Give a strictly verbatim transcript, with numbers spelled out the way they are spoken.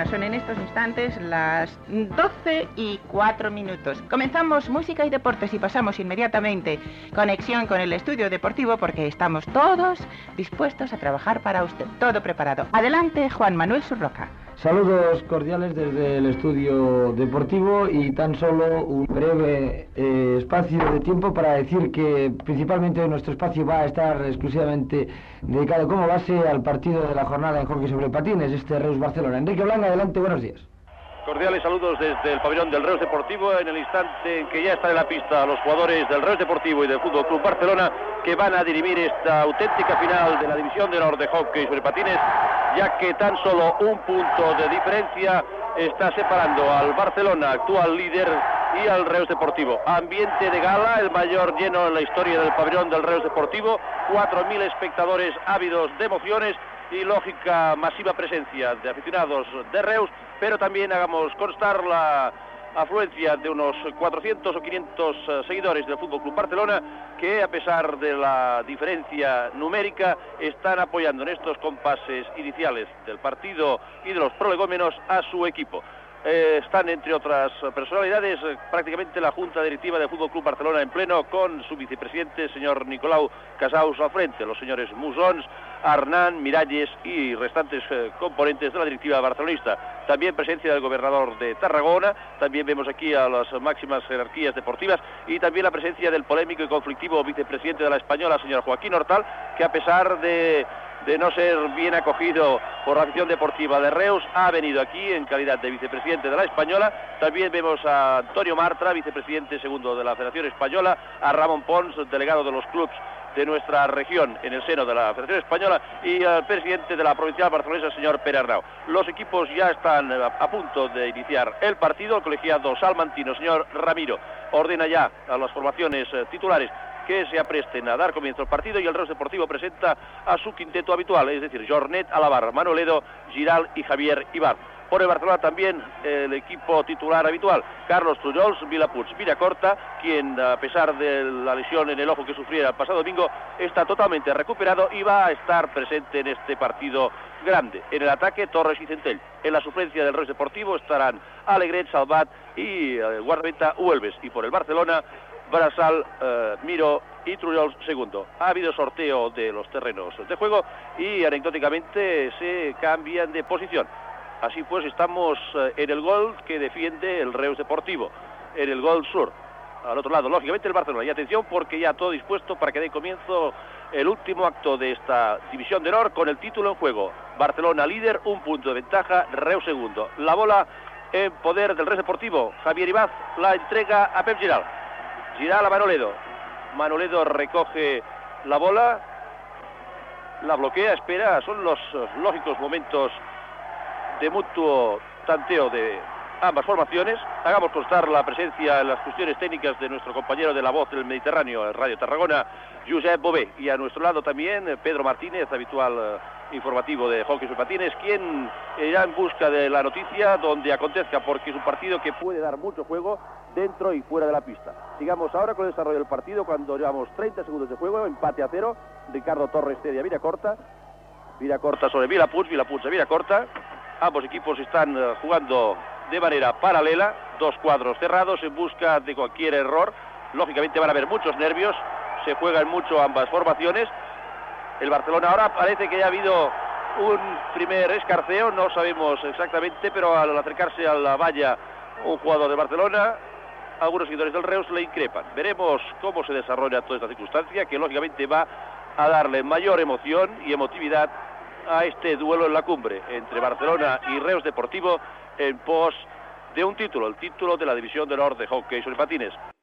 son en estos instantes las doce y cuatro minutos. Comenzamos música y deportes y pasamos inmediatamente conexión con el estudio deportivo porque estamos todos dispuestos a trabajar para usted. Todo preparado. Adelante, Juan Manuel Surroca. Saludos cordiales desde el estudio deportivo y tan solo un breve eh, espacio de tiempo para decir que principalmente nuestro espacio va a estar exclusivamente dedicado como base al partido de la jornada en hockey sobre patines, este Reus Barcelona. Enrique Blanca, adelante, buenos días. Cordiales saludos desde el pabellón del Reus Deportivo en el instante en que ya están en la pista los jugadores del Reus Deportivo y del Fútbol Club Barcelona que van a dirimir esta auténtica final de la división de honor de hockey sobre patines, ya que tan solo un punto de diferencia está separando al Barcelona, actual líder, y al Reus Deportivo. Ambiente de gala, el mayor lleno en la historia del pabellón del Reus Deportivo, cuatro mil espectadores ávidos de emociones y lógica masiva presencia de aficionados de Reus, pero también hagamos constar la afluencia de unos cuatrocientos o quinientos seguidores del Fútbol Club Barcelona que, a pesar de la diferencia numérica, están apoyando en estos compases iniciales del partido y de los prolegómenos a su equipo. Eh, están, entre otras personalidades, eh, prácticamente la Junta Directiva del Fútbol Club Barcelona en pleno, con su vicepresidente, señor Nicolau Casaus, al frente, los señores Musons, Arnán, Miralles y restantes eh, componentes de la directiva barcelonista. También presencia del gobernador de Tarragona, también vemos aquí a las máximas jerarquías deportivas y también la presencia del polémico y conflictivo vicepresidente de la Española, señor Joaquín Hortal, que a pesar de... de no ser bien acogido por la afición deportiva de Reus, ha venido aquí en calidad de vicepresidente de la Española. También vemos a Antonio Martra, vicepresidente segundo de la Federación Española, a Ramón Pons, delegado de los clubs de nuestra región en el seno de la Federación Española, y al presidente de la provincial barcelonesa, señor Pere Arnau. Los equipos ya están a punto de iniciar el partido. El colegiado salmantino, señor Ramiro, ordena ya a las formaciones titulares que se apresten a dar comienzo al partido, y el Reus Deportivo presenta a su quinteto habitual, es decir, Jornet Alabar, Manoledo, Giral y Javier Ibar. Por el Barcelona también el equipo titular habitual, Carlos Trullols, Vilapuig, Villacorta, quien, a pesar de la lesión en el ojo que sufriera el pasado domingo, está totalmente recuperado y va a estar presente en este partido grande. En el ataque, Torres y Centell. En la suplencia del Reus Deportivo estarán Alegret, Salvat y eh, guardameta Huelves. Y por el Barcelona, Brasal, eh, Miro y Trullols segundo. Ha habido sorteo de los terrenos de juego y anecdóticamente se cambian de posición. Así pues, estamos eh, en el gol que defiende el Reus Deportivo, en el gol sur. Al otro lado, lógicamente, el Barcelona. Y atención, porque ya todo dispuesto para que dé comienzo el último acto de esta división de honor con el título en juego. Barcelona líder, un punto de ventaja, Reus segundo. La bola en poder del Reus Deportivo. Javier Ibaz la entrega a Pep Giral. Giral a Manoledo. Manoledo recoge la bola, la bloquea, espera. Son los lógicos momentos de mutuo tanteo de ambas formaciones. Hagamos constar la presencia en las cuestiones técnicas de nuestro compañero de La Voz del Mediterráneo en Radio Tarragona, Josep Bové, y a nuestro lado también Pedro Martínez, habitual uh, informativo de hockey sobre patines, quien irá en busca de la noticia donde acontezca, porque es un partido que puede dar mucho juego dentro y fuera de la pista. Sigamos ahora con el desarrollo del partido cuando llevamos treinta segundos de juego, empate a cero. Ricardo Torres cede a Villacorta, Villacorta sobre Vilapuig, Vilapuig a Villacorta. Ambos equipos están uh, jugando de manera paralela, dos cuadros cerrados en busca de cualquier error. Lógicamente van a haber muchos nervios, se juegan mucho ambas formaciones. El Barcelona ahora parece que ya ha habido un primer escarceo, no sabemos exactamente, pero al acercarse a la valla un jugador de Barcelona, algunos seguidores del Reus le increpan. Veremos cómo se desarrolla toda esta circunstancia, que lógicamente va a darle mayor emoción y emotividad a este duelo en la cumbre entre Barcelona y Reus Deportivo en pos de un título, el título de la división de honor de hockey sobre patines.